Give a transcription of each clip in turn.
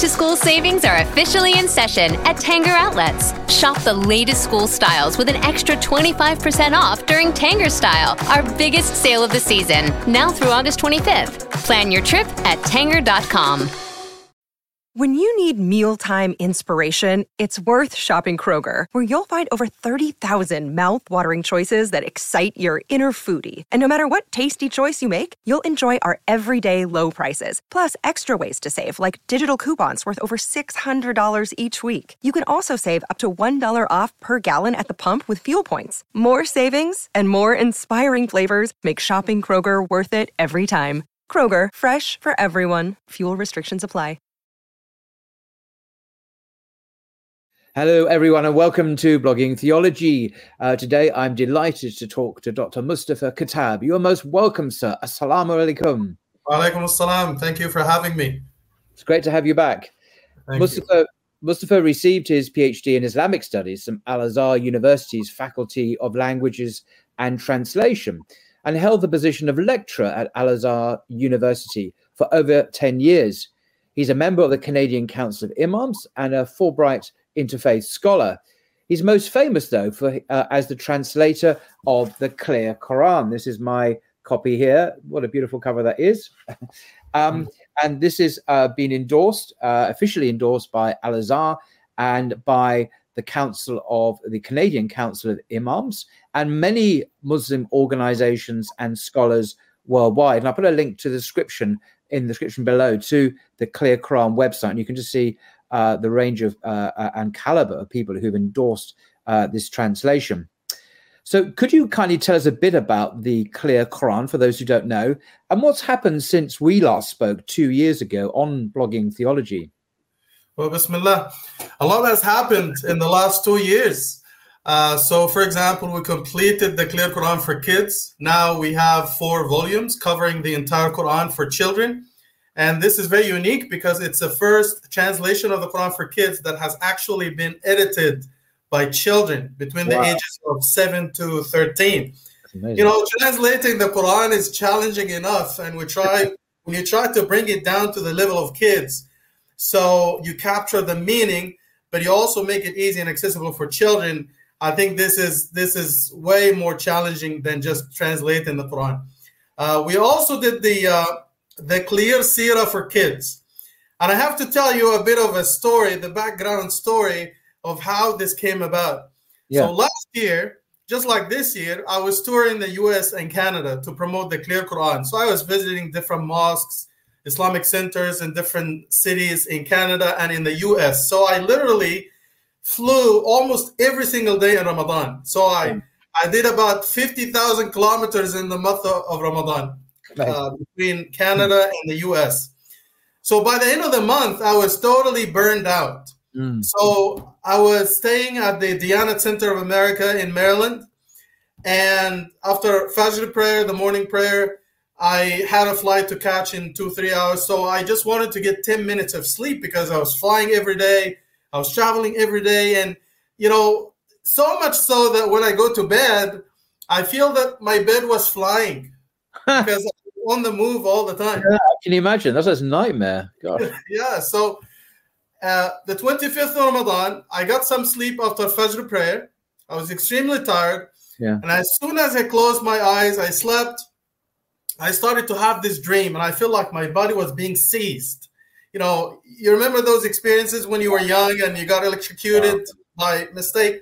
Back-to-school savings are officially in session at Tanger Outlets. Shop the latest school styles with an extra 25% off during Tanger Style, our biggest sale of the season, now through August 25th. Plan your trip at Tanger.com. When you need mealtime inspiration, it's worth shopping Kroger, where you'll find over 30,000 mouth-watering choices that excite your inner foodie. And no matter what tasty choice you make, you'll enjoy our everyday low prices, plus extra ways to save, like digital coupons worth over $600 each week. You can also save up to $1 off per gallon at the pump with fuel points. More savings and more inspiring flavors make shopping Kroger worth it every time. Kroger, fresh for everyone. Fuel restrictions apply. Hello, everyone, and welcome to Blogging Theology. Today, I'm delighted to talk to Dr. Mustafa Khattab. You are most welcome, sir. Assalamu alaikum. Wa alaikum assalam. Thank you for having me. It's great to have you back. Mustafa received his PhD in Islamic Studies from Al-Azhar University's Faculty of Languages and Translation and held the position of lecturer at Al-Azhar University for over 10 years. He's a member of the Canadian Council of Imams and a Fulbright interfaith scholar. He's most famous, though, for as the translator of the Clear Quran. This is my copy here. What a beautiful cover that is. And this is been endorsed, officially endorsed by Al-Azhar and by the Canadian Council of Imams and many Muslim organizations and scholars worldwide. And I'll put a link to the description in the description below to the Clear Quran website. And you can just see the range of and caliber of people who've endorsed this translation. So could you kindly tell us a bit about the Clear Quran for those who don't know, and what's happened since we last spoke 2 years ago on Blogging Theology? Well, Bismillah. A lot has happened in the last 2 years. So, for example, we completed the Clear Quran for kids. Now we have 4 volumes covering the entire Quran for children. And this is very unique because it's the first translation of the Quran for kids that has actually been edited by children between the ages of 7 to 13. You know, translating the Quran is challenging enough, and when you try to bring it down to the level of kids, so you capture the meaning, but you also make it easy and accessible for children. I think this is way more challenging than just translating the Quran. We also did the Clear Seerah for kids. And I have to tell you a bit of a story, the background story of how this came about. Yeah. So last year, just like this year, I was touring the US and Canada to promote the Clear Quran. So I was visiting different mosques, Islamic centers in different cities in Canada and in the US. So I literally flew almost every single day in Ramadan. So I did about 50,000 kilometers in the month of Ramadan. Between Canada and the US. So by the end of the month, I was totally burned out. So I was staying at the Diyanat Center of America in Maryland. And after Fajr prayer, the morning prayer, I had a flight to catch in 2-3 hours. So I just wanted to get 10 minutes of sleep because I was flying every day. I was traveling every day. And, you know, so much so that when I go to bed, I feel that my bed was flying. Because I'm on the move all the time. Yeah, can you imagine? That's a nightmare. God. Yeah. So the 25th of Ramadan, I got some sleep after Fajr prayer. I was extremely tired. Yeah. And as soon as I closed my eyes, I slept. I started to have this dream, and I feel like my body was being seized. You know, you remember those experiences when you were young and you got electrocuted by mistake?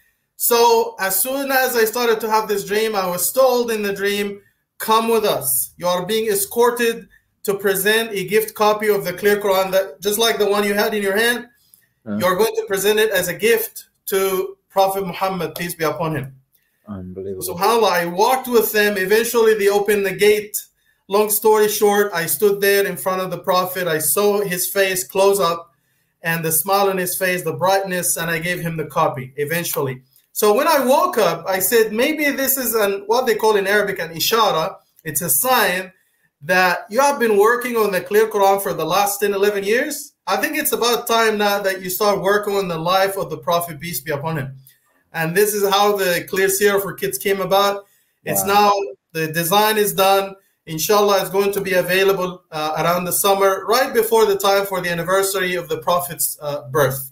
So as soon as I started to have this dream, I was told in the dream, come with us. You are being escorted to present a gift copy of the Clear Quran, that just like the one you had in your hand, you're going to present it as a gift to Prophet Muhammad, peace be upon him. Unbelievable. So SubhanAllah, I walked with them. Eventually, they opened the gate. Long story short, I stood there in front of the Prophet. I saw his face close up and the smile on his face, the brightness, and I gave him the copy eventually. So when I woke up, I said, maybe this is what they call in Arabic an ishara. It's a sign that you have been working on the Clear Quran for the last 10, 11 years. I think it's about time now that you start working on the life of the Prophet, peace be upon him. And this is how the Clear Seerah for kids came about. It's now, the design is done. Inshallah, it's going to be available around the summer, right before the time for the anniversary of the Prophet's birth.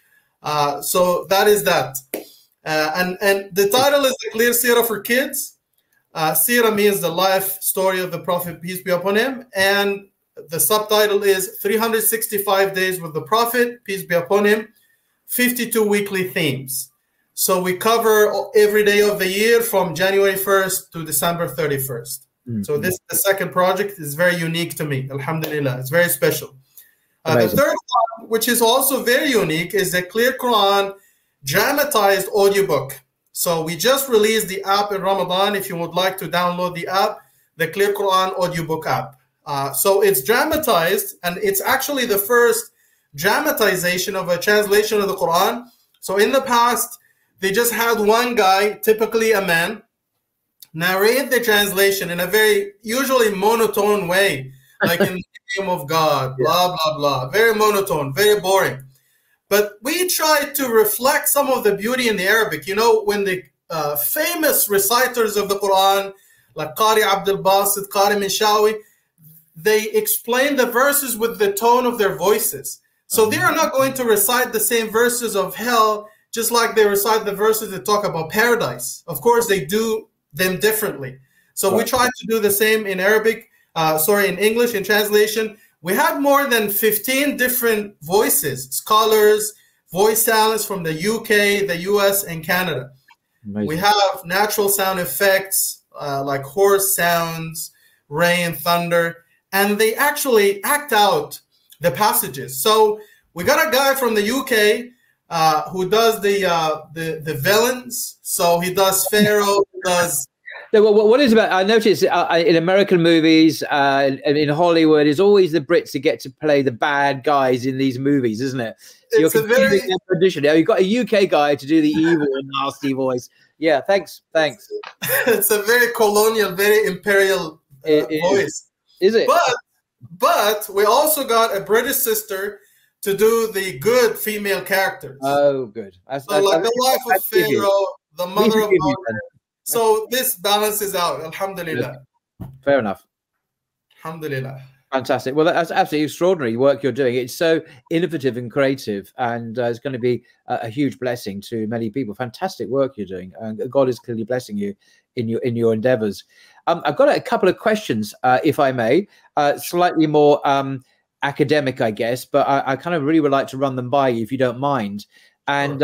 So that is that. And the title is The Clear Seerah for Kids. Seerah means the life story of the Prophet, peace be upon him. And the subtitle is 365 Days with the Prophet, peace be upon him, 52 weekly themes. So we cover every day of the year from January 1st to December 31st. Mm-hmm. So this, the second project, is very unique to me. Alhamdulillah, it's very special. The third one, which is also very unique, is the Clear Quran dramatized audiobook. So we just released the app in Ramadan. If you would like to download the app, the Clear Quran audiobook app. So it's dramatized, and it's actually the first dramatization of a translation of the Quran. So in the past, they just had one guy, typically a man, narrate the translation in a very usually monotone way, like in the name of God, blah, blah, blah. Very monotone, very boring. But we tried to reflect some of the beauty in the Arabic. You know, when the famous reciters of the Quran, like Qari Abdul Basit, Qari Minshawi, they explain the verses with the tone of their voices. So they are not going to recite the same verses of hell just like they recite the verses that talk about paradise. Of course, they do them differently. So we tried to do the same in Arabic, in English, in translation. We had more than 15 different voices, scholars, voice talents from the UK, the US, and Canada. Amazing. We have natural sound effects like horse sounds, rain, thunder, and they actually act out the passages. So we got a guy from the UK who does the villains. So he does Pharaoh, he does... What is about? I notice in American movies, in Hollywood, it's always the Brits who get to play the bad guys in these movies, isn't it? So it's you're confusing their tradition. You've got a UK guy to do the evil and nasty voice. Yeah, thanks. It's a very colonial, very imperial voice. Is it? But we also got a British sister to do the good female characters. Oh, good. The wife of Pharaoh, the mother of Moses. So this balances out, alhamdulillah. Fair enough. Alhamdulillah. Fantastic. Well, that's absolutely extraordinary work you're doing. It's so innovative and creative, and it's going to be a huge blessing to many people. Fantastic work you're doing, and God is clearly blessing you in your endeavors. I've got a couple of questions, if I may, slightly more academic, I guess, but I kind of really would like to run them by you, if you don't mind. And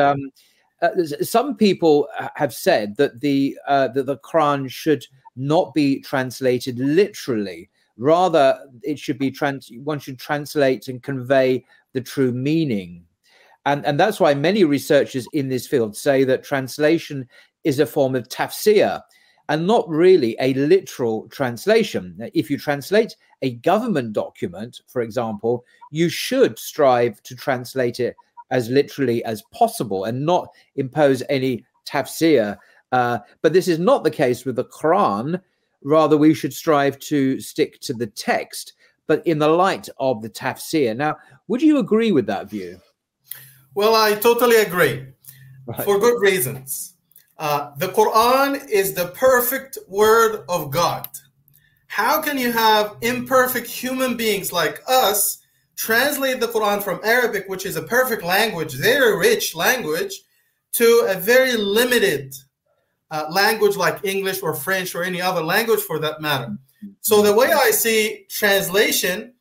some people have said that the Quran should not be translated literally. Rather, it should be one should translate and convey the true meaning. And that's why many researchers in this field say that translation is a form of tafsir and not really a literal translation. If you translate a government document, for example, you should strive to translate it as literally as possible and not impose any tafsir. But this is not the case with the Quran. Rather, we should strive to stick to the text, but in the light of the tafsir. Now, would you agree with that view? Well, I totally agree, for good reasons. The Quran is the perfect word of God. How can you have imperfect human beings like us translate the Quran from Arabic, which is a perfect language, very rich language, to a very limited language like English or French or any other language for that matter? So the way I see translation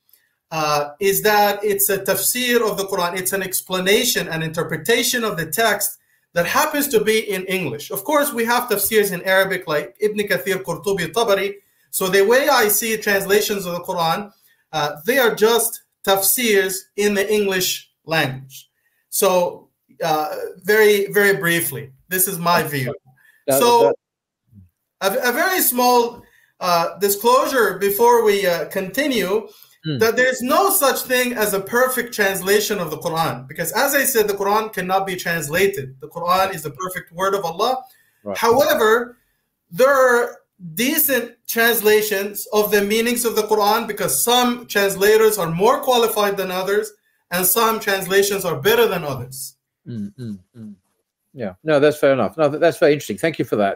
is that it's a tafsir of the Quran. It's an explanation, an interpretation of the text that happens to be in English. Of course, we have tafsirs in Arabic like Ibn Kathir, Qurtubi, Tabari. So the way I see translations of the Quran, they are just tafsirs in the English language. So very, very briefly, this is my view. So a very small disclosure before we continue, that there's no such thing as a perfect translation of the Quran. Because as I said, the Quran cannot be translated. The Quran is the perfect word of Allah. Right. However, there are decent translations of the meanings of the Quran because some translators are more qualified than others and some translations are better than others. Yeah, no, that's fair enough. No, that's very interesting. Thank you for that.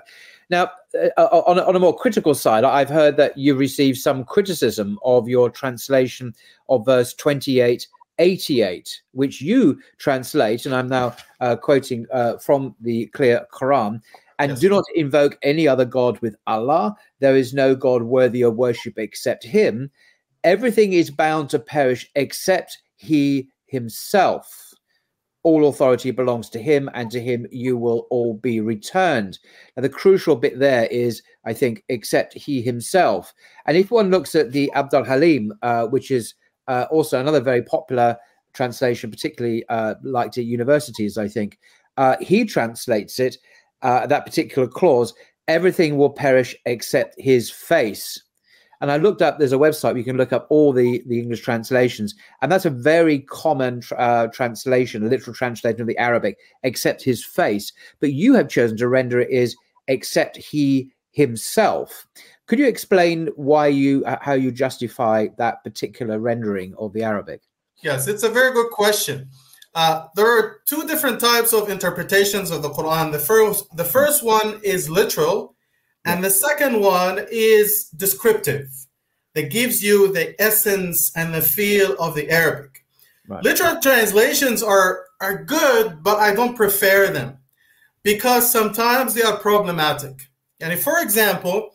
Now, on a more critical side, I've heard that you received some criticism of your translation of verse 28:88, which you translate, and I'm now quoting from the clear Quran, and Yes. do not invoke any other God with Allah. There is no God worthy of worship except him. Everything is bound to perish except he himself. All authority belongs to him, and to him you will all be returned. Now, the crucial bit there is, I think, except he himself. And if one looks at the Abd al-Halim, which is also another very popular translation, particularly liked at universities, I think, he translates it, that particular clause, everything will perish except his face. And I looked up, there's a website where you can look up all the English translations, and that's a very common translation, a literal translation of the Arabic, except his face. But you have chosen to render it as except he himself. Could you explain how you justify that particular rendering of the Arabic? Yes, it's a very good question. There are two different types of interpretations of the Quran. The first one is literal, and the second one is descriptive, that gives you the essence and the feel of the Arabic. Right. Literal translations are good, but I don't prefer them because sometimes they are problematic. And if, for example,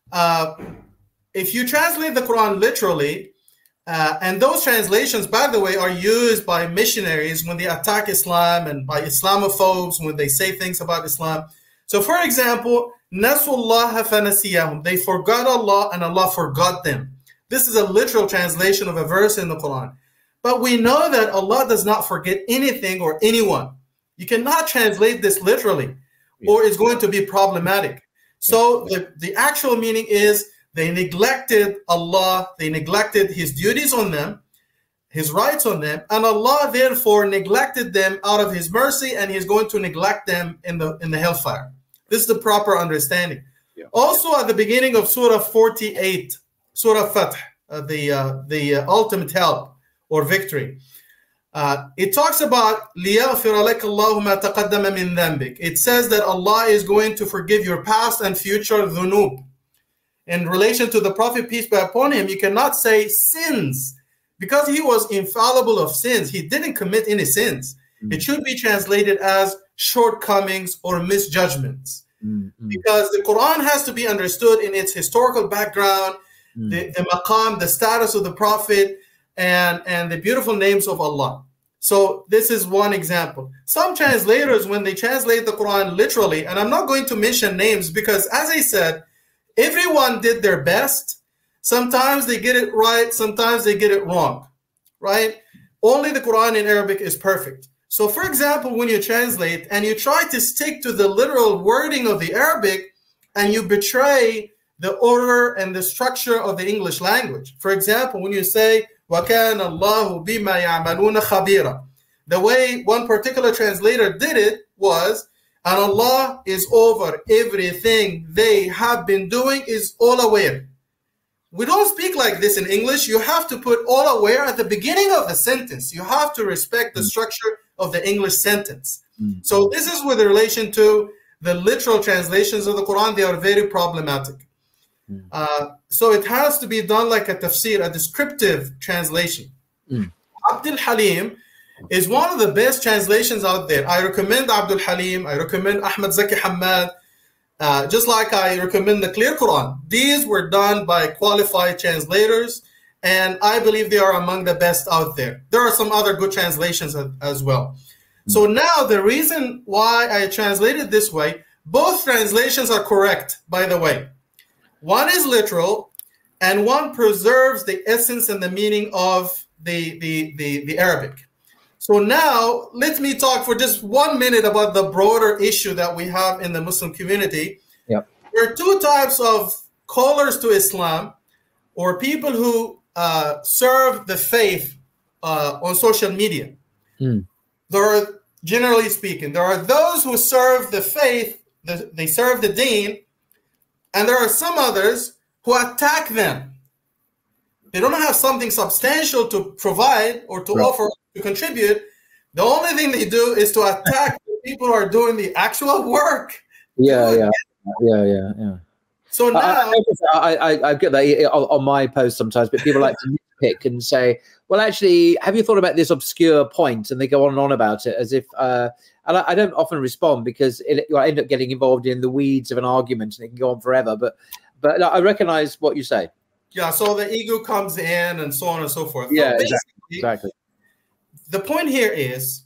if you translate the Quran literally, and those translations, by the way, are used by missionaries when they attack Islam and by Islamophobes when they say things about Islam. So, for example, Nasullaha fanasiyahum. They forgot Allah and Allah forgot them. This is a literal translation of a verse in the Quran. But we know that Allah does not forget anything or anyone. You cannot translate this literally, or it's going to be problematic. So the actual meaning is they neglected Allah, they neglected his duties on them, his rights on them, and Allah therefore neglected them out of his mercy, and he's going to neglect them in the hellfire. This is the proper understanding. Yeah. Also, at the beginning of Surah 48, Surah Fath, the ultimate help or victory, it talks about لِيَغْفِرَ لَكَ اللَّهُ مَا تَقَدَّمَ مِنْ ذَنْبِكَ. It says that Allah is going to forgive your past and future dhunub. In relation to the Prophet, peace be upon him, you cannot say sins, because he was infallible of sins. He didn't commit any sins. Mm-hmm. It should be translated as shortcomings or misjudgments. Mm-hmm. Because the Quran has to be understood in its historical background, the maqam, the status of the Prophet, and the beautiful names of Allah. So this is one example. Some translators, when they translate the Quran literally, and I'm not going to mention names because, as I said, everyone did their best. Sometimes they get it right, sometimes they get it wrong, right? Only the Quran in Arabic is perfect. So, for example, when you translate and you try to stick to the literal wording of the Arabic and you betray the order and the structure of the English language. For example, when you say, وَكَانَ اللَّهُ بِمَا يَعْمَلُونَ خَبِيرًا, the way one particular translator did it was, and Allah is over everything they have been doing, is all aware. We don't speak like this in English. You have to put all aware at the beginning of the sentence. You have to respect the structure of the English sentence. So this is with relation to the literal translations of the Quran. They are very problematic. So it has to be done like a tafsir, a descriptive translation. Abd al-Halim is one of the best translations out there. I recommend Abd al-Halim. I recommend Ahmad Zaki Hamad. Just like I recommend the Clear Quran. These were done by qualified translators, and I believe they are among the best out there. There are some other good translations as well. So now the reason why I translated this way, both translations are correct, by the way. One is literal, and one preserves the essence and the meaning of the Arabic. So now let me talk for just 1 minute about the broader issue that we have in the Muslim community. Yep. There are two types of callers to Islam, or people who serve the faith on social media. There are, generally speaking, there are those who serve the faith, they serve the deen, and there are some others who attack them. They don't have something substantial to provide or to offer, to contribute. The only thing they do is to attack the people who are doing the actual work. Yeah. So now I get that on my post sometimes, but people like to nitpick and say, well, actually, have you thought about this obscure point? And they go on and on about it as if, and I don't often respond because I end up getting involved in the weeds of an argument and it can go on forever. But I recognize what you say. Yeah, so the ego comes in and so on and so forth. Yeah, so exactly. The point here is,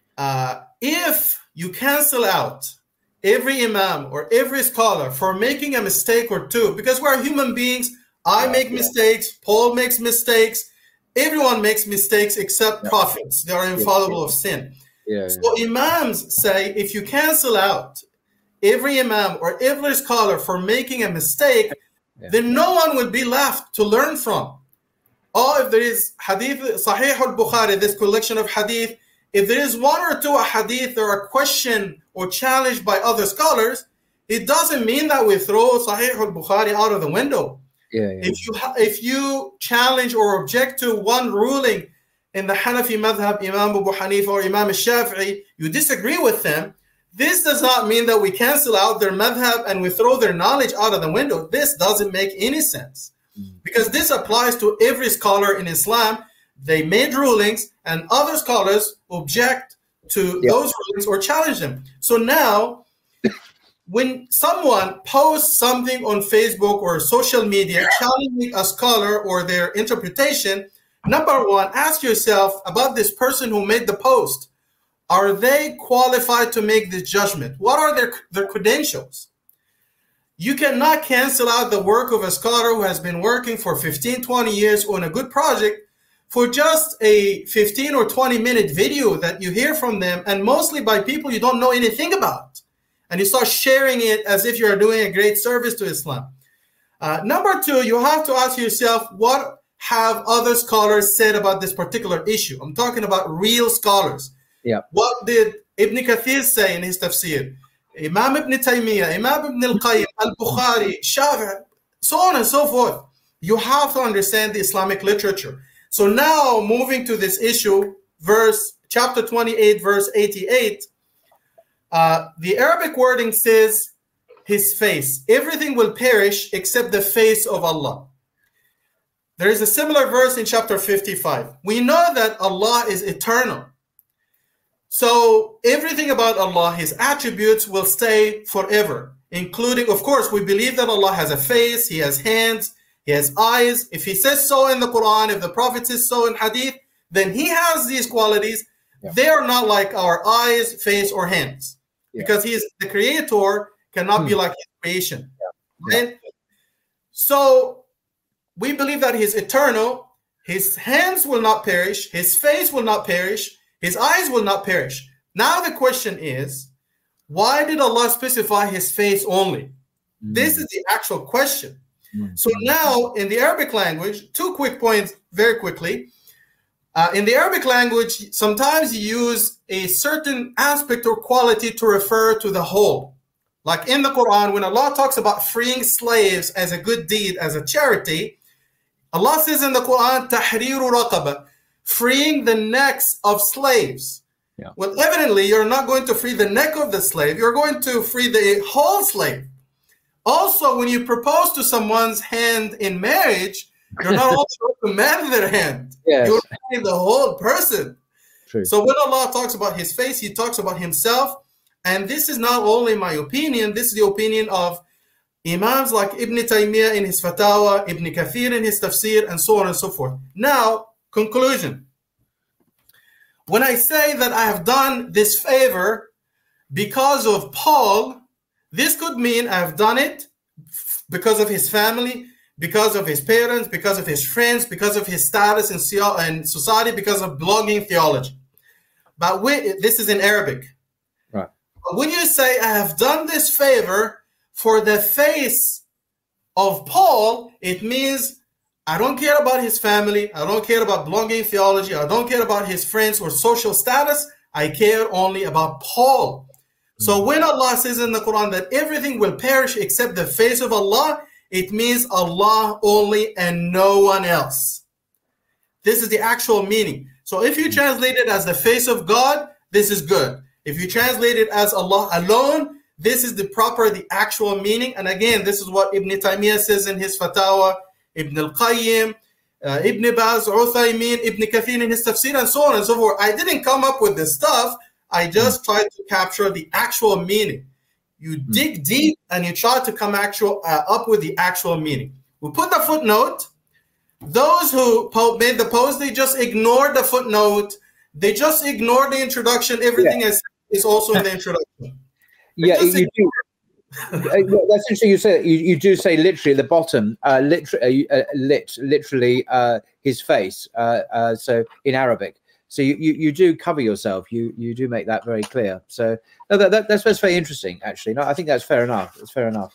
if you cancel out every imam or every scholar for making a mistake or two, because we're human beings, I make mistakes, Paul makes mistakes, everyone makes mistakes except prophets. They are infallible of sin. So imams say, if you cancel out every imam or every scholar for making a mistake, then no one will be left to learn from. Or if there is hadith, Sahih al-Bukhari, this collection of hadith, if there is one or two hadith that are questioned or challenged by other scholars, it doesn't mean that we throw Sahih al-Bukhari out of the window. If you challenge or object to one ruling in the Hanafi madhab, Imam Abu Hanifa or Imam al-Shafi'i, you disagree with them, this does not mean that we cancel out their madhab and we throw their knowledge out of the window. This doesn't make any sense. Because this applies to every scholar in Islam. They made rulings and other scholars object to those rulings or challenge them. So now, when someone posts something on Facebook or social media challenging a scholar or their interpretation, number one, ask yourself about this person who made the post. Are they qualified to make this judgment? What are their credentials? You cannot cancel out the work of a scholar who has been working for 15, 20 years on a good project for just a 15 or 20-minute video that you hear from them, and mostly by people you don't know anything about. And you start sharing it as if you're doing a great service to Islam. Number two, you have to ask yourself, what have other scholars said about this particular issue? I'm talking about real scholars. What did Ibn Kathir say in his tafsir? Imam Ibn Taymiyyah, Imam Ibn al-Qayyim, al-Bukhari, Shafi'i, so on and so forth. You have to understand the Islamic literature. So now, moving to this issue, chapter 28, verse 88, the Arabic wording says, his face. Everything will perish except the face of Allah. There is a similar verse in chapter 55. We know that Allah is eternal. So everything about Allah, his attributes will stay forever, including, of course, we believe that Allah has a face, he has hands, he has eyes. If he says so in the Quran, if the Prophet says so in Hadith, then he has these qualities. They are not like our eyes, face, or hands, because he is the creator, cannot be like his creation. Right? So we believe that he is eternal. His hands will not perish. His face will not perish. His eyes will not perish. Now the question is, why did Allah specify his face only? This is the actual question. So now in the Arabic language, two quick points very quickly. In the Arabic language, sometimes you use a certain aspect or quality to refer to the whole. Like in the Quran, when Allah talks about freeing slaves as a good deed, as a charity, Allah says in the Quran, tahriru raqaba, freeing the necks of slaves. Well, evidently, you're not going to free the neck of the slave. You're going to free the whole slave. Also, when you propose to someone's hand in marriage, you're not also to command their hand. You're freeing the whole person. So when Allah talks about his face, he talks about himself. And this is not only my opinion, this is the opinion of Imams like Ibn Taymiyyah in his Fatawa, Ibn Kathir in his Tafsir, and so on and so forth. Now, conclusion. When I say that I have done this favor because of Paul, this could mean I have done it because of his family, because of his parents, because of his friends, because of his status in society, because of blogging theology. But this is in Arabic. Right. But when you say I have done this favor for the face of Paul, it means I don't care about his family. I don't care about blogging theology. I don't care about his friends or social status. I care only about Paul. So when Allah says in the Quran that everything will perish except the face of Allah, it means Allah only and no one else. This is the actual meaning. So if you translate it as the face of God, this is good. If you translate it as Allah alone, this is the actual meaning. And again, this is what Ibn Taymiyyah says in his Fatawa, Ibn al-Qayyim, Ibn Baz, Uthaymin, Ibn Kathir in his tafsir, and so on and so forth. I didn't come up with this stuff. I just tried to capture the actual meaning. You dig deep and you try to come up with the actual meaning. We put the footnote. Those who made the post, they just ignored the footnote. They just ignored the introduction. Everything is also in the introduction. Yeah, you do. That's interesting. You say you do say literally at the bottom, literally his face. So in Arabic. So you do cover yourself. You do make that very clear. So that's very interesting, actually. No, I think that's fair enough. It's fair enough.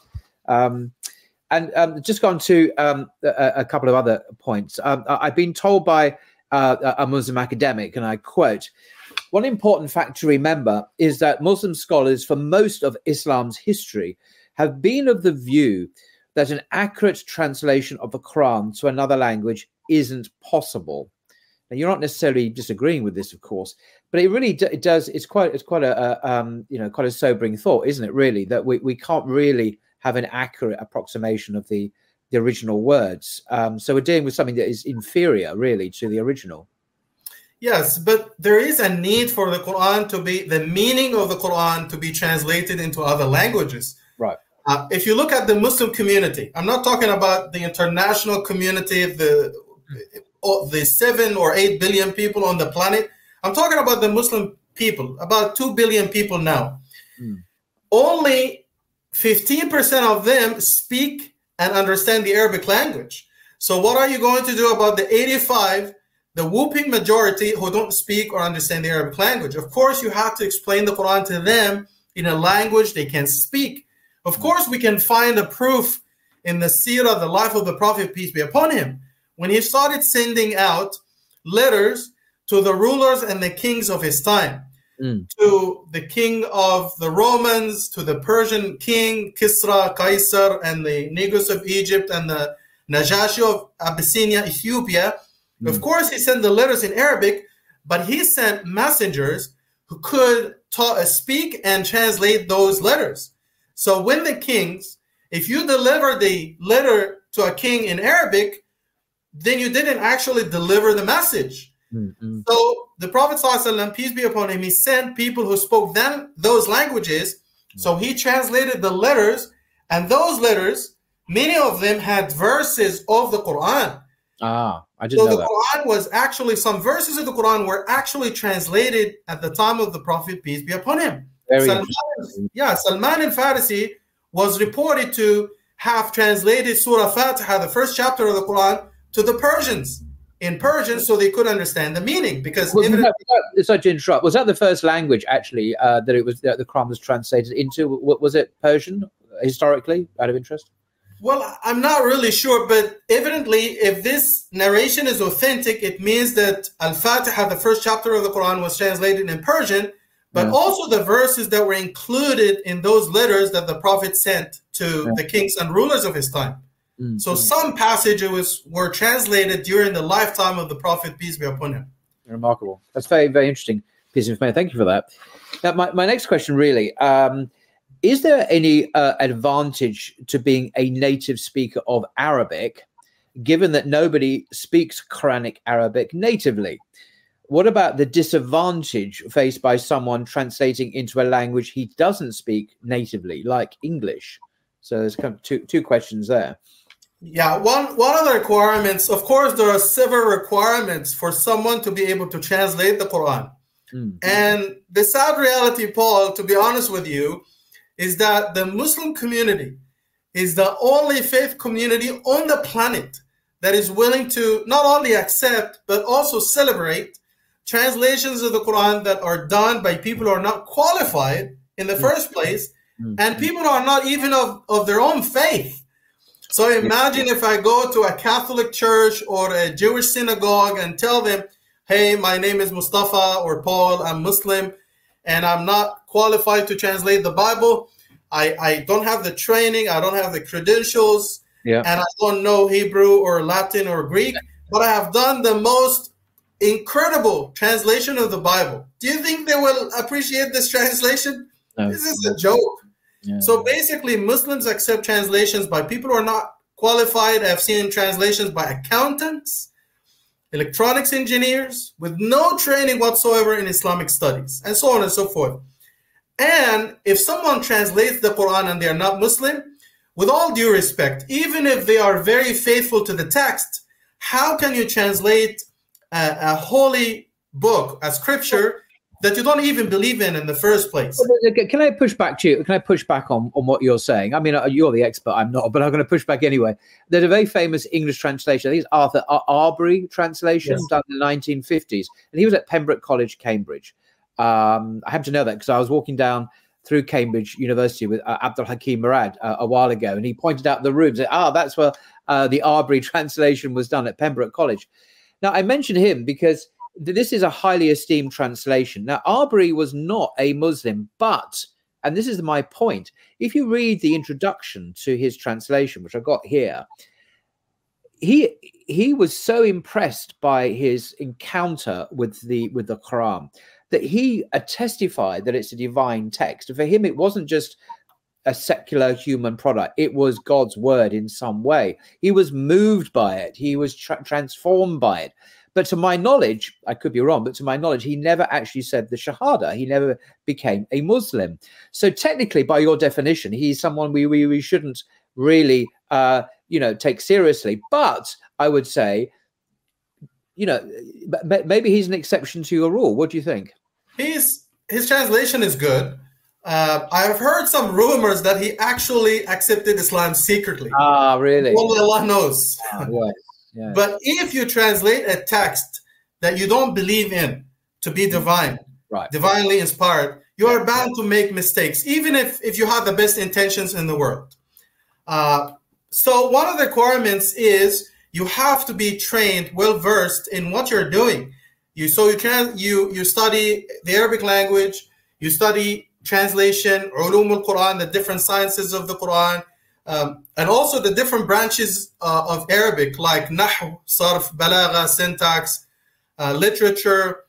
And just gone to a couple of other points. I've been told by a Muslim academic, and I quote, "One important fact to remember is that Muslim scholars for most of Islam's history have been of the view that an accurate translation of the Quran to another language isn't possible." Now, you're not necessarily disagreeing with this, of course, but it really does. It's quite a sobering thought, isn't it? Really, that we can't really have an accurate approximation of the original words. So we're dealing with something that is inferior, really, to the original. Yes, but there is a need for the meaning of the Quran to be translated into other languages. Right. If you look at the Muslim community, I'm not talking about the international community, the 7 or 8 billion people on the planet. I'm talking about the Muslim people, about 2 billion people now. Only 15% of them speak and understand the Arabic language. So what are you going to do about the 85, the whooping majority who don't speak or understand the Arabic language? Of course, you have to explain the Quran to them in a language they can speak. Of course, we can find a proof in the seerah, the life of the Prophet, peace be upon him, when he started sending out letters to the rulers and the kings of his time, to the king of the Romans, to the Persian king, Kisra, Caesar, and the Negus of Egypt, and the Najashi of Abyssinia, Ethiopia. Of course, he sent the letters in Arabic, but he sent messengers who could speak and translate those letters. So when the kings, if you deliver the letter to a king in Arabic, then you didn't actually deliver the message. So the Prophet ﷺ, peace be upon him, he sent people who spoke those languages. So he translated the letters, and those letters, many of them had verses of the Quran. I didn't know that. So the Quran was actually, some verses of the Quran were actually translated at the time of the Prophet, peace be upon him. Salman al-Farisi was reported to have translated Surah Fatiha, the first chapter of the Quran, to the Persians in Persian, so they could understand the meaning. Because sorry to interrupt. Was that the first language actually that the Quran was translated into? Was it Persian historically, out of interest? Well, I'm not really sure, but evidently, if this narration is authentic, it means that Al-Fatiha, the first chapter of the Quran, was translated in Persian, but also the verses that were included in those letters that the Prophet sent to the kings and rulers of his time. So some passages were translated during the lifetime of the Prophet, peace be upon him. Remarkable. That's very, very interesting piece of information. Thank you for that. Now, my next question really, is there any advantage to being a native speaker of Arabic, given that nobody speaks Quranic Arabic natively? What about the disadvantage faced by someone translating into a language he doesn't speak natively, like English? So there's kind of two questions there. Yeah, one of the requirements, of course, there are several requirements for someone to be able to translate the Quran. And the sad reality, Paul, to be honest with you, is that the Muslim community is the only faith community on the planet that is willing to not only accept, but also celebrate translations of the Quran that are done by people who are not qualified in the first place, and people who are not even of their own faith. So imagine if I go to a Catholic church or a Jewish synagogue and tell them, hey, my name is Mustafa or Paul, I'm Muslim, and I'm not qualified to translate the Bible. I don't have the training, I don't have the credentials, and I don't know Hebrew or Latin or Greek, but I have done the most incredible translation of the Bible. Do you think they will appreciate this translation? No. This is a joke. Yeah. So basically, Muslims accept translations by people who are not qualified. I've seen translations by accountants, electronics engineers with no training whatsoever in Islamic studies, and so on and so forth. And if someone translates the Quran and they are not Muslim, with all due respect, even if they are very faithful to the text, how can you translate a holy book, a scripture, that you don't even believe in the first place? Can I push back to you? Can I push back on what you're saying? I mean, you're the expert, I'm not, but I'm going to push back anyway. There's a very famous English translation. I think it's Arthur Arbery translation, done in the 1950s. And he was at Pembroke College, Cambridge. I happen to know that because I was walking down through Cambridge University with Abdul Hakim Murad a while ago, and he pointed out the rooms. That's where the Arbery translation was done at Pembroke College. Now, I mention him because this is a highly esteemed translation. Now, Arbery was not a Muslim, but, and this is my point, if you read the introduction to his translation, which I got here, he was so impressed by his encounter with the Quran that he testified that it's a divine text. For him, it wasn't just a secular human product. It was God's word in some way. He was moved by it. He was transformed by it. But to my knowledge, I could be wrong, but to my knowledge, he never actually said the Shahada. He never became a Muslim. So technically, by your definition, he's someone we shouldn't really, take seriously. But I would say, maybe he's an exception to your rule. What do you think? His translation is good. I've heard some rumors that he actually accepted Islam secretly. Ah, really? Only Allah knows. Yeah. But if you translate a text that you don't believe in to be divine, divinely inspired, you are bound to make mistakes, even if you have the best intentions in the world. So one of the requirements is you have to be trained, well-versed in what you're doing. You study the Arabic language, you study translation, ulum al-Quran, the different sciences of the Quran, and also the different branches of Arabic, like Nahu, Sarf, Balagha, syntax, literature,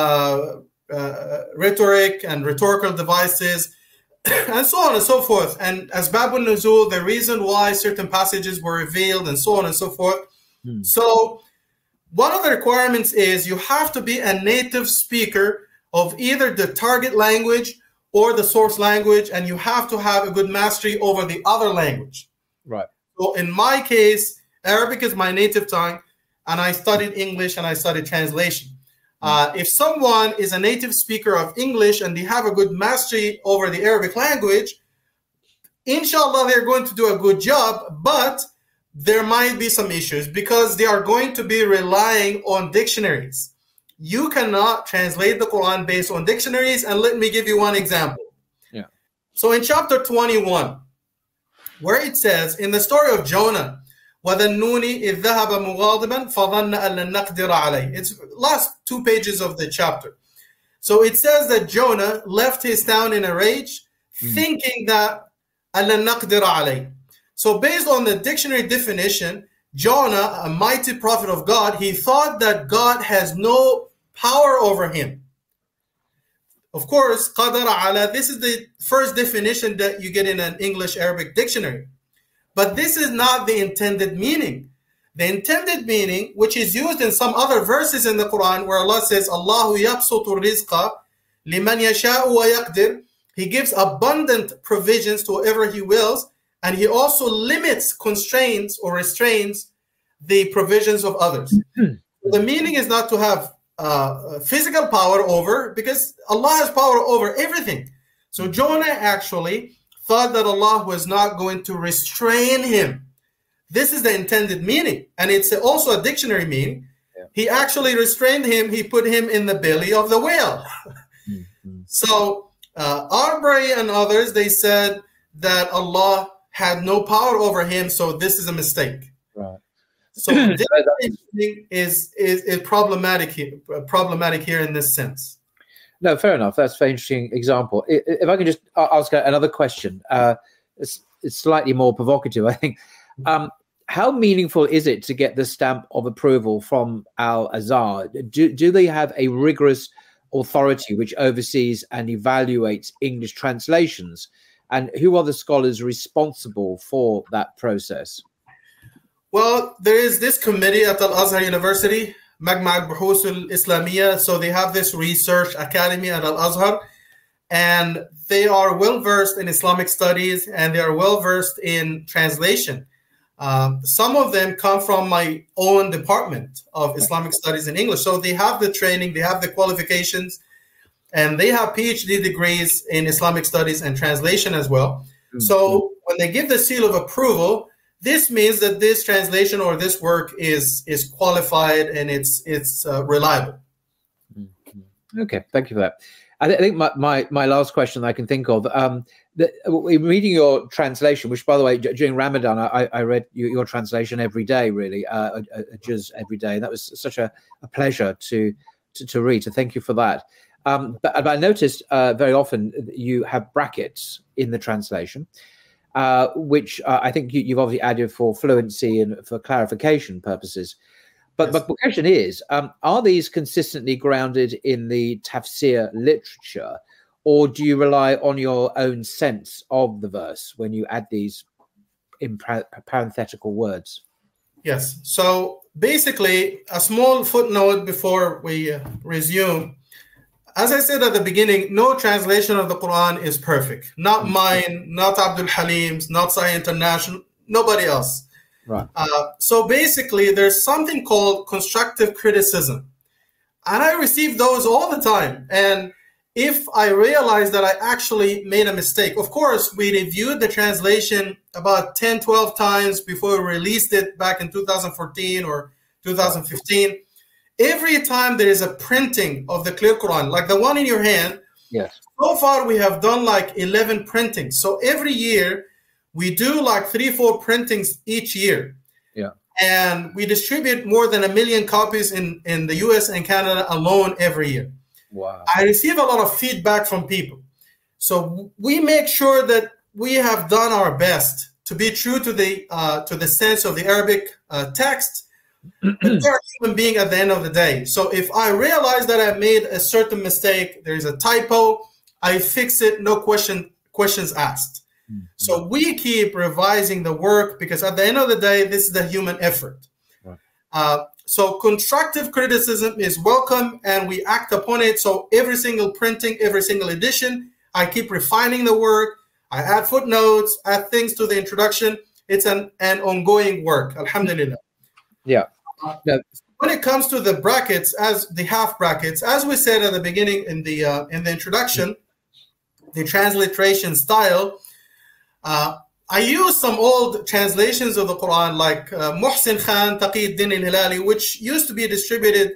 rhetoric and rhetorical devices, and so on and so forth. And Asbab al-Nuzul, the reason why certain passages were revealed, and so on and so forth. So one of the requirements is you have to be a native speaker of either the target language or the source language, and you have to have a good mastery over the other language. Right. So in my case, Arabic is my native tongue, and I studied English and I studied translation. If someone is a native speaker of English and they have a good mastery over the Arabic language, inshallah, they're going to do a good job, but there might be some issues because they are going to be relying on dictionaries. You cannot translate the Quran based on dictionaries, and let me give you one example. Yeah. So in chapter 21, where it says, in the story of Jonah, وَذَنُّونِ إِذْ ذَهَبَ مُغَاضِبًا فَظَنَّ أَن لَّن نَّقْدِرَ عَلَيْهِ. It's last 2 pages of the chapter. So it says that Jonah left his town in a rage, thinking that أَن لَّن نَّقْدِرَ عَلَيْهِ. So based on the dictionary definition, Jonah, a mighty prophet of God, he thought that God has no power over him. Of course, qadara ala, this is the first definition that you get in an English Arabic dictionary. But this is not the intended meaning. The intended meaning, which is used in some other verses in the Quran, where Allah says, Allahu yabsutu rizqa liman yasha'u wa yaqdir. He gives abundant provisions to whoever he wills, and he also limits, constraints, or restrains the provisions of others. The meaning is not to have physical power over, because Allah has power over everything. So Jonah actually thought that Allah was not going to restrain him. This is the intended meaning, and it's also a dictionary meaning. Yeah. He actually restrained him. He put him in the belly of the whale. So Arbery and others, they said that Allah had no power over him, so this is a mistake. Right. So this is problematic here in this sense. No, fair enough. That's a very interesting example. If I can just ask another question, it's slightly more provocative, I think. How meaningful is it to get the stamp of approval from Al-Azhar? Do they have a rigorous authority which oversees and evaluates English translations? and who are the scholars responsible for that process? Well, there is this committee at Al-Azhar University, Majma' al-Buhuth al-Islamiyya. So they have this research academy at Al-Azhar, and they are well-versed in Islamic studies, and they are well-versed in translation. Some of them come from my own department of Islamic studies in English. So they have the training, they have the qualifications, and they have PhD degrees in Islamic studies and translation as well. Mm-hmm. So when they give the seal of approval, this means that this translation or this work is qualified and it's reliable. Okay, thank you for that. I think my last question I can think of, in reading your translation, which, by the way, during Ramadan, I read your translation every day, really, a juz every day. And that was such a pleasure to read. So thank you for that. But I noticed very often you have brackets in the translation, which I think you've obviously added for fluency and for clarification purposes. But the question is, are these consistently grounded in the tafsir literature, or do you rely on your own sense of the verse when you add these in parenthetical words? Yes. So basically, a small footnote before we resume. As I said at the beginning, no translation of the Quran is perfect. Not mine, not Abdul Halim's, not Sahih International, nobody else. Right. So basically, there's something called constructive criticism. And I receive those all the time. And if I realize that I actually made a mistake, of course, we reviewed the translation about 10, 12 times before we released it back in 2014 or 2015. Every time there is a printing of the Clear Quran, like the one in your hand, yes. So far we have done like 11 printings. So every year we do like 3-4 printings each year. Yeah. And we distribute more than 1 million copies in the US and Canada alone every year. Wow. I receive a lot of feedback from people. So we make sure that we have done our best to be true to the sense of the Arabic text. But they're a human being at the end of the day. So if I realize that I made a certain mistake, there's a typo, I fix it, no questions asked. Mm-hmm. So we keep revising the work because at the end of the day, this is the human effort. Right. So constructive criticism is welcome and we act upon it. So every single printing, every single edition, I keep refining the work. I add footnotes, add things to the introduction. It's an ongoing work, alhamdulillah. Yeah. When it comes to the brackets, as the half brackets, as we said at the beginning in the introduction, the transliteration style, I use some old translations of the Quran, like Muhsin Khan Taqiyuddin al-Hilali, which used to be distributed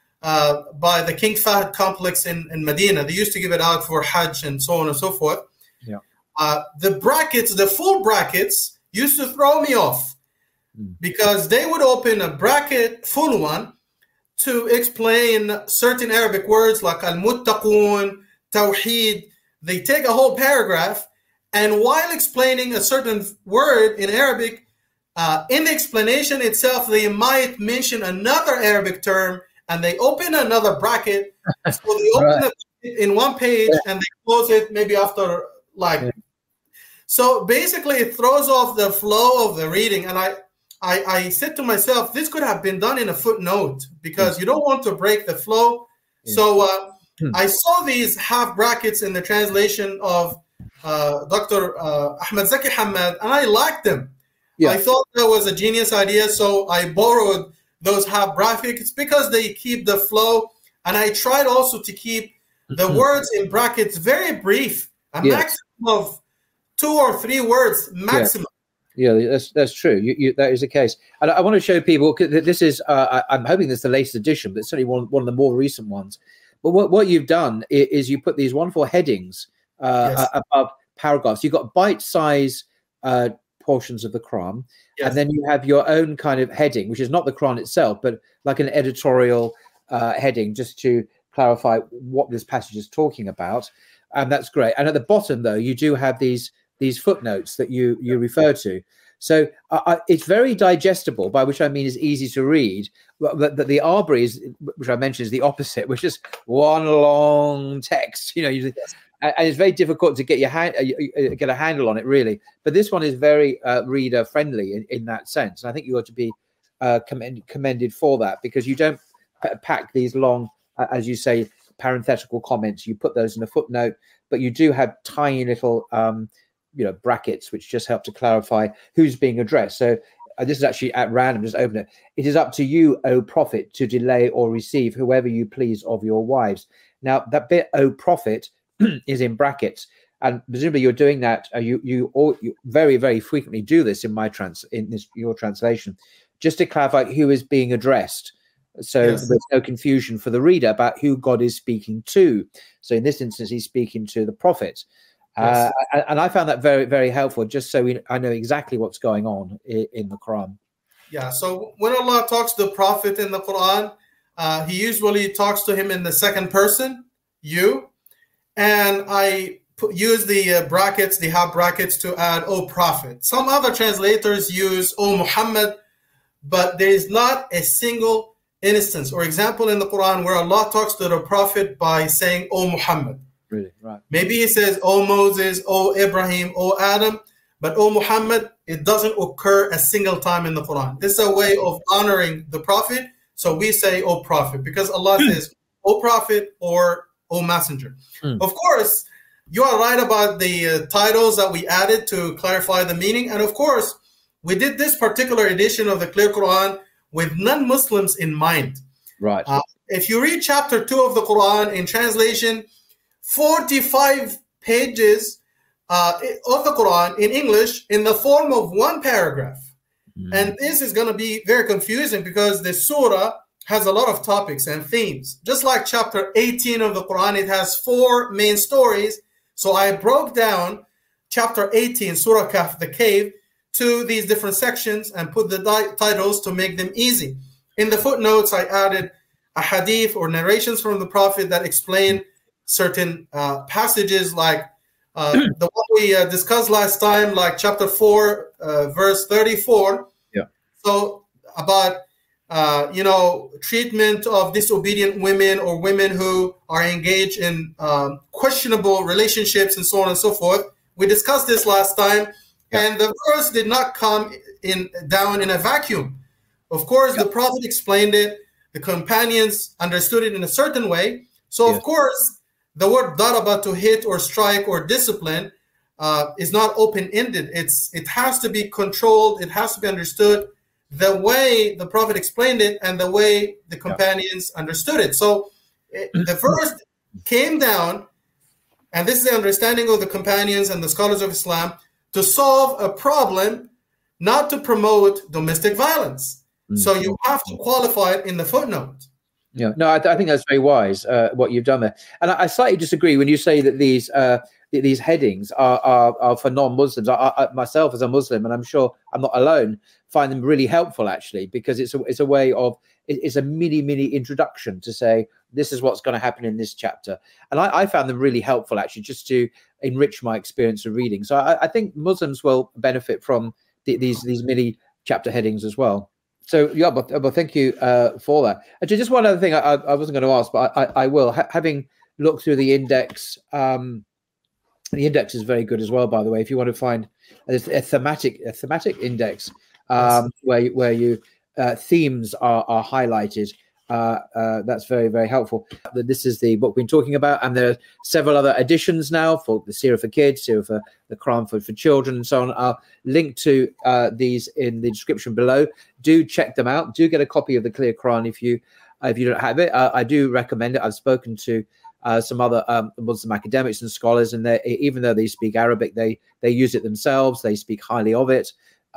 by the King Fahd complex in Medina. They used to give it out for Hajj and so on and so forth. Yeah. The brackets, the full brackets, used to throw me off. Because they would open a bracket, full one, to explain certain Arabic words like al-muttaqun, tawheed. They take a whole paragraph, and while explaining a certain word in Arabic, in the explanation itself, they might mention another Arabic term, and they open another bracket. So they open it in one page, and they close it maybe after like. Yeah. So basically, it throws off the flow of the reading, and I said to myself, this could have been done in a footnote because you don't want to break the flow. Yeah. So I saw these half brackets in the translation of Dr. Ahmed Zaki Hamad, and I liked them. Yeah. I thought that was a genius idea, so I borrowed those half brackets because they keep the flow. And I tried also to keep the words in brackets very brief, a maximum of 2 or 3 words maximum. Yeah, that's true. That is the case. And I want to show people, this is, I'm hoping this is the latest edition, but it's certainly one of the more recent ones. But what you've done is you put these wonderful headings above paragraphs. You've got bite-size portions of the Quran, and then you have your own kind of heading, which is not the Quran itself, but like an editorial heading, just to clarify what this passage is talking about. And that's great. And at the bottom, though, you do have these footnotes that you refer to. So it's very digestible, by which I mean is easy to read. The Arbery, which I mentioned, is the opposite, which is one long text. and it's very difficult to get get a handle on it, really. But this one is very reader friendly in that sense. And I think you ought to be commended for that, because you don't pack these long, as you say, parenthetical comments. You put those in a footnote, but you do have tiny little brackets which just help to clarify who's being addressed. So this is actually at random, just open it. It is up to you, O Prophet, to delay or receive whoever you please of your wives. Now that bit, O Prophet, is in brackets, and presumably you're doing that. You very, very frequently do this in your translation, just to clarify who is being addressed. So yes, there's no confusion for the reader about who God is speaking to. So in this instance, he's speaking to the prophet. Yes. And I found that very, very helpful, just so I know exactly what's going on in the Quran. Yeah, so when Allah talks to the prophet in the Quran, he usually talks to him in the second person, you. And I use the brackets, the half brackets, to add, O Prophet. Some other translators use, O Muhammad, but there is not a single instance or example in the Quran where Allah talks to the prophet by saying, O Muhammad. Really? Right. Maybe he says, O Moses, O Ibrahim, O Adam, but O Muhammad, it doesn't occur a single time in the Quran. This is a way of honoring the prophet. So we say, O Prophet, because Allah says, O Prophet or O Messenger. Of course, you are right about the titles that we added to clarify the meaning. And of course, we did this particular edition of the Clear Quran with non-Muslims in mind. Right. If you read chapter 2 of the Quran in translation, 45 pages of the Quran in English in the form of one paragraph. And this is going to be very confusing because the surah has a lot of topics and themes. Just like chapter 18 of the Quran, it has 4 main stories. So I broke down chapter 18, Surah Kahf, the cave, to these different sections and put the titles to make them easy. In the footnotes, I added a hadith or narrations from the Prophet that explain certain passages, like the one we discussed last time, like chapter 4, verse 34. Yeah. So about treatment of disobedient women or women who are engaged in questionable relationships and so on and so forth. We discussed this last time, and the verse did not come down in a vacuum. Of course, the Prophet explained it. The companions understood it in a certain way. So, of course, the word daraba, to hit or strike or discipline, is not open-ended. It has to be controlled. It has to be understood the way the Prophet explained it and the way the companions understood it. So the verse came down, and this is the understanding of the companions and the scholars of Islam, to solve a problem, not to promote domestic violence. So you have to qualify it in the footnote. Yeah, no, I think that's very wise, what you've done there. And I slightly disagree when you say that these headings are for non-Muslims. I myself, as a Muslim, and I'm sure I'm not alone, find them really helpful, actually, because it's a way of, it's a mini introduction to say, this is what's going to happen in this chapter. And I found them really helpful, actually, just to enrich my experience of reading. So I think Muslims will benefit from these mini chapter headings as well. So, yeah, but thank you for that. Actually, just one other thing I wasn't going to ask, but I will. Having looked through the index, the index is very good as well, by the way. If you want to find a thematic index where you themes are highlighted, that's very, very helpful. This is the book we've been talking about, and there are several other editions now for the Surah for kids, Surah for the Quran for children, and so on. I'll link to these in the description below. Do check them out. Do get a copy of the Clear Quran if you don't have it. I do recommend it. I've spoken to some other Muslim academics and scholars, and even though they speak Arabic, they use it themselves. They speak highly of it.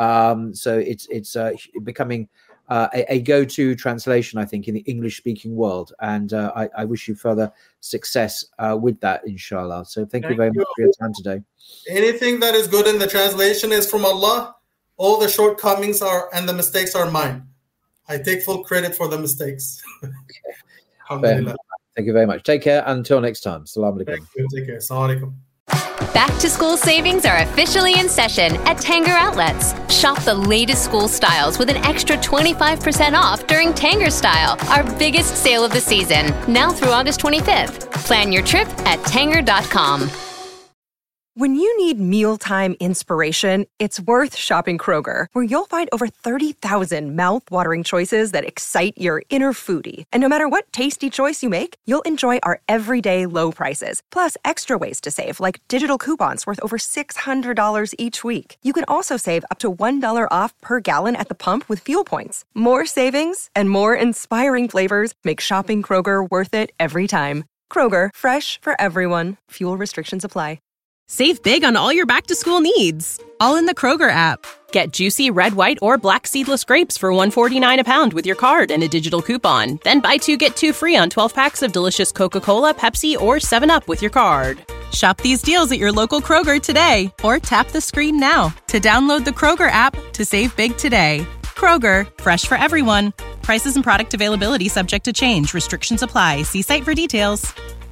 So it's becoming a go-to translation, I think, in the English-speaking world. And I wish you further success with that, inshallah. So thank you very much for your time today. Anything that is good in the translation is from Allah. All the shortcomings and the mistakes are mine. I take full credit for the mistakes. Alhamdulillah. Thank you very much. Take care. Until next time. Assalamu alaikum. Thank you. Take care. Assalamu alaikum. Back to school savings are officially in session at Tanger Outlets. Shop the latest school styles with an extra 25% off during Tanger Style, our biggest sale of the season, now through August 25th. Plan your trip at Tanger.com. When you need mealtime inspiration, it's worth shopping Kroger, where you'll find over 30,000 mouth-watering choices that excite your inner foodie. And no matter what tasty choice you make, you'll enjoy our everyday low prices, plus extra ways to save, like digital coupons worth over $600 each week. You can also save up to $1 off per gallon at the pump with fuel points. More savings and more inspiring flavors make shopping Kroger worth it every time. Kroger, fresh for everyone. Fuel restrictions apply. Save big on all your back-to-school needs, all in the Kroger app. Get juicy red, white, or black seedless grapes for $1.49 a pound with your card and a digital coupon. Then buy 2, get 2 free on 12 packs of delicious Coca-Cola, Pepsi, or 7-Up with your card. Shop these deals at your local Kroger today, or tap the screen now to download the Kroger app to save big today. Kroger, fresh for everyone. Prices and product availability subject to change. Restrictions apply. See site for details.